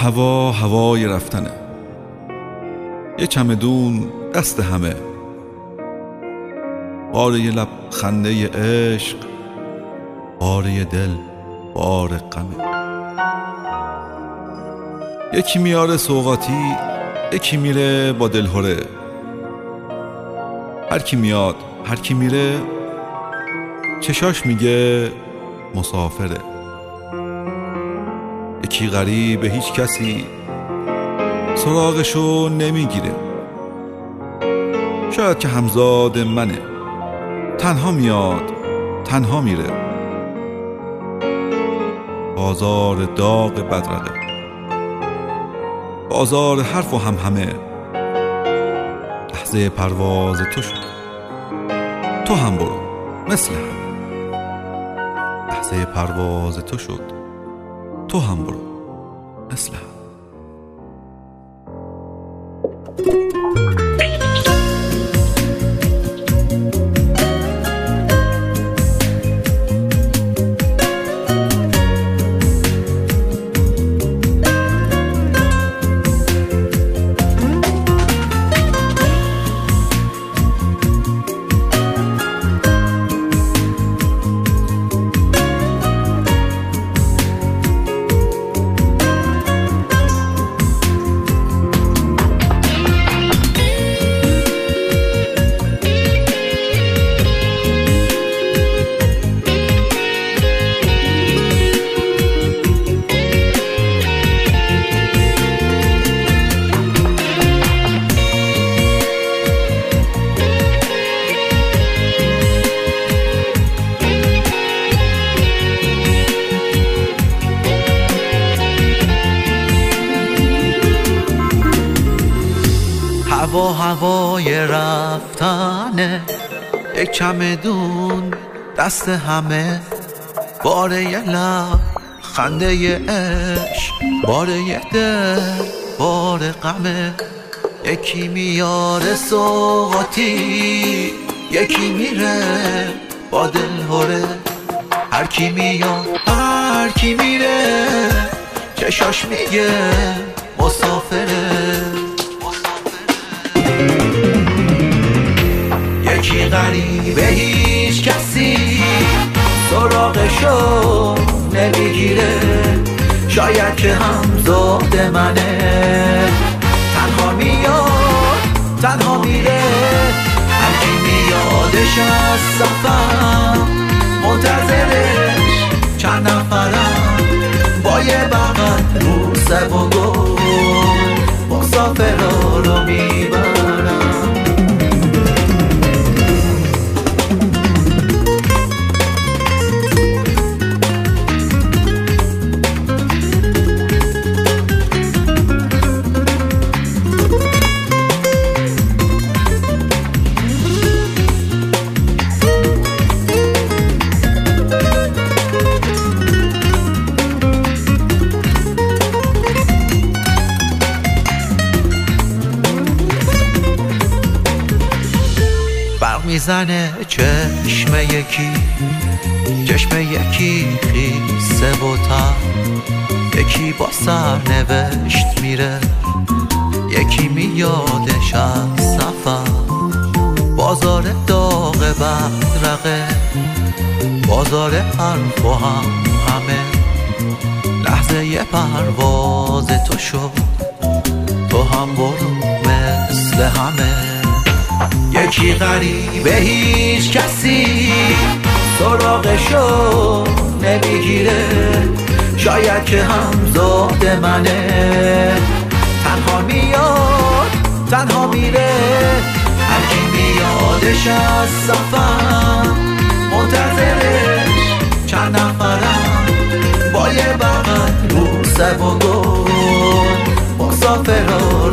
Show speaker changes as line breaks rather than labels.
هوا هوای رفتنه، یه چمدون دست همه، بار یه لب خنده عشق، بار یه دل بار غمه. یکی میاره سوغاتی، یکی میره با دلهره، هر کی میاد هر کی میره چشاش میگه مسافره. یکی غریبه هیچ کسی سراغشو نمیگیره، شاید که همزاد منه، تنها میاد تنها میره. بازار داغ بدرقه، بازار حرف و همهمه، لحظه پرواز تو شد تو هم برو مثل هم. لحظه پرواز تو شد تو هم برو مثل هم.
هوا هوای رفتنه، یک چمدون دست همه، بار یه لب خنده یه عشق، بار یه دل بار غمه. یکی میاره سوغاتی، یکی میره با دلهره، هر کی میاد هر کی میره چشاش میگه مسافره. یکی غریبه هیچ کسی سراغشو نمیگیره، شاید که همزاد منه، تنها میاد تنها میره. هر کی میادش از سفر منتظرش چند نفرم، با یه بغل رو سب و گل مسافرها رو میبرم. میزنه چشم یکی، چشم یکی خیسه و تر، یکی با سرنوشت میره، یکی میادش از سفر. بازار داغ بدرقه، بازار حرف و همه، لحظه یه پرواز تو شد تو هم برو مثل همه. یکی غریبه هیچ کسی سراغشو نمیگیره، شاید که همزاد منه، تنها میاد تنها میره. هر کی میادش از سفر منتظرش چند نفرم، با یه بغل رو سب و گل مسافرها